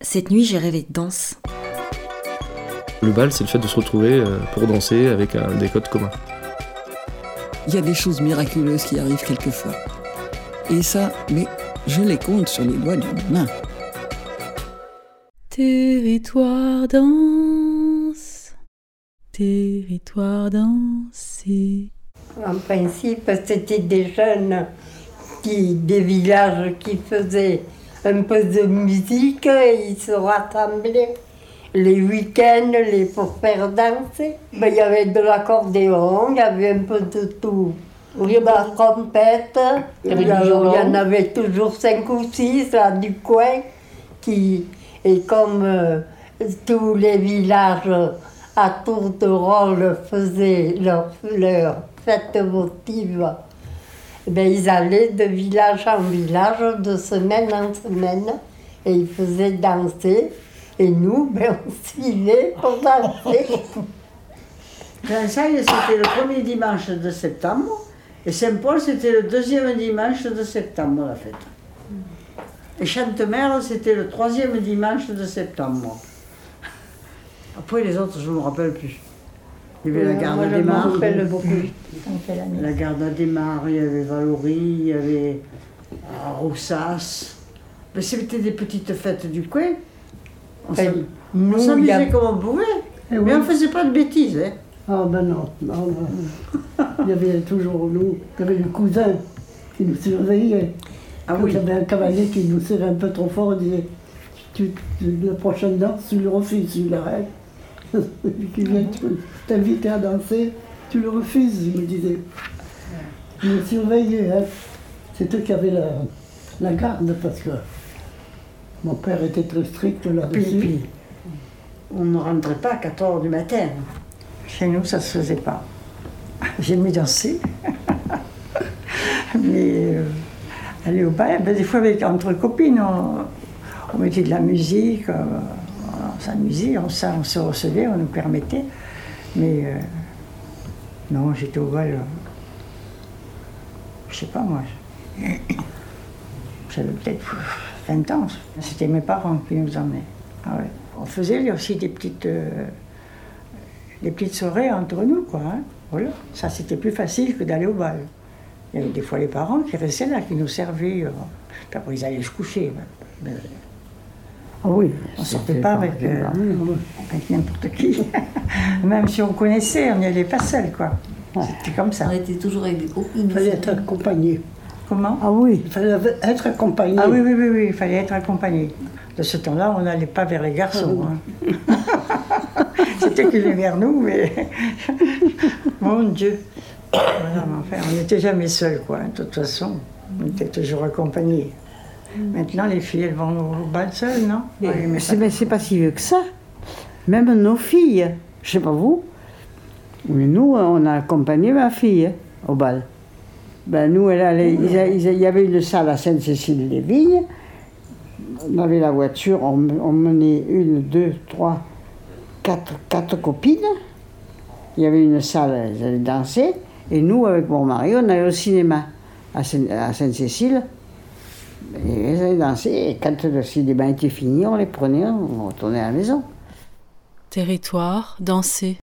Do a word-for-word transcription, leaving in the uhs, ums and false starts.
Cette nuit, j'ai rêvé de danse. Le bal, c'est le fait de se retrouver pour danser avec un, des codes communs. Il y a des choses miraculeuses qui arrivent quelquefois. Et ça, mais je les compte sur les doigts d'une main. Territoire danse, territoire dansé. En principe, c'était des jeunes, qui, des villages qui faisaient un peu de musique et ils se rassemblaient les week-ends les, pour faire danser. Ben, il y avait de l'accordéon, il y avait un peu de tout. De la trompette, il y, il y en avait toujours cinq ou six là, du coin. Qui, et comme euh, tous les villages à tour de rôle faisaient leur, leur fête votive, ben, ils allaient de village en village, de semaine en semaine, et ils faisaient danser. Et nous, ben, on suivait pour danser. Vincennes, c'était le premier dimanche de septembre, et Saint-Paul, c'était le deuxième dimanche de septembre, la fête. Et Chantemerle, c'était le troisième dimanche de septembre. Après, les autres, je ne me rappelle plus. Il y avait oui, la garde des Mares. La garde des Mares, il y avait Valory, il y avait Roussas. Mais c'était des petites fêtes du coin. On s'amusait a... comme on pouvait, mais oui. On ne faisait pas de bêtises. Hein. Ah ben non, non, non. Il y avait toujours nous, il y avait le cousin qui nous surveillait. Ah Quand oui. il y avait un cavalier qui nous serrait un peu trop fort, il disait tu, tu, la prochaine danse, tu le refuses, tu l'arrêtes. Celui qui vient t'inviter à danser, tu le refuses, il me disait. Il me surveillait, hein. C'est eux qui avaient la, la garde parce que mon père était très strict là-dessus. Puis, puis, on ne rentrait pas à quatre heures du matin. Chez nous, ça ne se faisait pas. J'aimais danser. Mais euh, aller au bal, ben, des fois avec, entre copines, on, on mettait de la musique, euh, on s'amusait, on, on se recevait, on nous permettait. Mais euh, non, j'étais au bal, euh, je sais pas moi, j'avais peut-être vingt ans. C'était mes parents qui nous emmenaient. Ah ouais. On faisait aussi des petites, euh, des petites soirées entre nous, quoi. Hein. Voilà. Ça, c'était plus facile que d'aller au bal. Il y avait des fois les parents qui restaient là, qui nous servaient. Euh, puis après, ils allaient se coucher. Mais, mais, ah oui, on ne sortait pas avec, euh, avec n'importe qui. Même si on connaissait, on n'y allait pas seul, quoi. C'était comme ça. On était toujours avec des copines. Il fallait être accompagné. Comment? Ah oui, il fallait être accompagné. Ah oui, oui, oui, oui, il fallait être accompagné. De ce temps-là, on n'allait pas vers les garçons. Hein. C'était qu'ils venaient vers nous, mais... Mon Dieu. Voilà, enfin, on n'était jamais seuls, quoi. De toute façon, on était toujours accompagnés. Maintenant, les filles, elles vont au bal seules, non? Mais, oui, mais c'est, pas... c'est pas si vieux que ça. Même nos filles, je sais pas vous, mais nous, on a accompagné ma fille hein, au bal. Ben, nous, elle allait, il y avait une salle à Sainte-Cécile-les-Vignes. On avait la voiture, on, on menait une, deux, trois, quatre, quatre copines. Il y avait une salle, elles allaient danser. Et nous, avec mon mari, on allait au cinéma à Sainte-Cécile. Et elles allaient danser. Et quand le cinéma était fini, on les prenait, on retournait à la maison. Territoire dansé.